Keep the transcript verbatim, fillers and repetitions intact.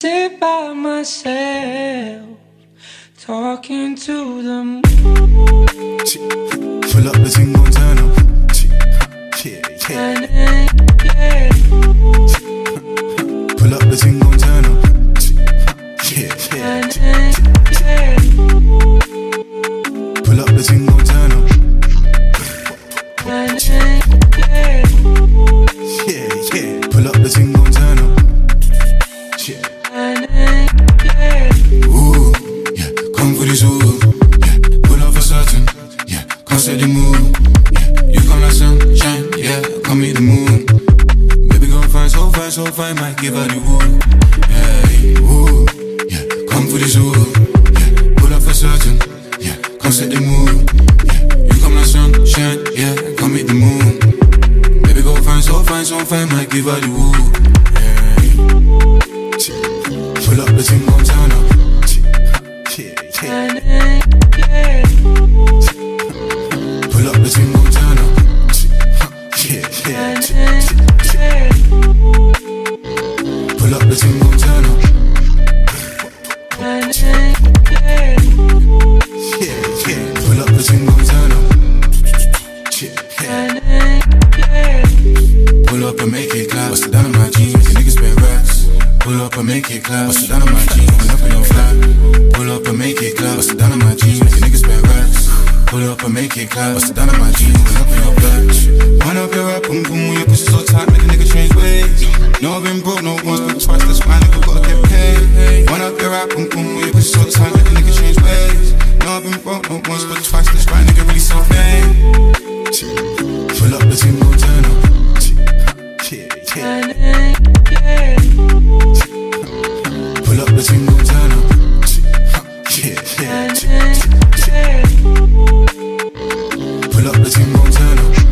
sit by myself, talking to the moon. Pull up the thing, gon' turn up. Yeah, yeah. Yeah. Pull up the thing, gon' turn up. Yeah, yeah. Pull up the thing, gon' turn up. Yeah, yeah. Pull up the thing, gon' turn up. Yeah. Ooh, yeah. Come for this ooh. Yeah. Pull up for certain. Yeah. Can't say the mood. Yeah. You come like sunshine. Yeah. Come meet the moon. Baby gon' find so fine, so fine. Might give her the wood. Yeah. Ooh, yeah. Come for this ooh. Yeah. Pull up for certain. Yeah. Can't say the mood. Yeah. You come like sunshine. Yeah. Come meet the moon. Baby gon' find so fine, so fine. Might give her the wood. Pull up the thing, gon' turn up. Yeah, yeah. Pull up the thing, gon' turn up. Yeah, yeah. Pull up the thing, gon' turn up. Yeah, yeah. Pull up the thing, gon' turn up. Yeah. Pull up and make it clap. Bust it down on my jeans, the niggas spend racks. Pull up and make it clap. Bust it down on my jeans, went up in your flat. Pull up and make it clap. Bust it down on my jeans, the niggas spend racks. Pull up and make it clap. Bust it down on my jeans, went up in your flat. Wind up your rap, boom boom, when your pussy so tight, make a nigga change ways. No, I've been broke, no once, but twice, that's why nigga gotta get paid. Wind up your rap, boom boom, when your pussy so tight, make a nigga change ways. No, I've been broke, no once, but twice, that's why nigga really self-made. Pull up the team, gon' turn up. Yeah, yeah. Pull up the thing, gon' turn up. Yeah, yeah. Pull up the thing, gon' turn up.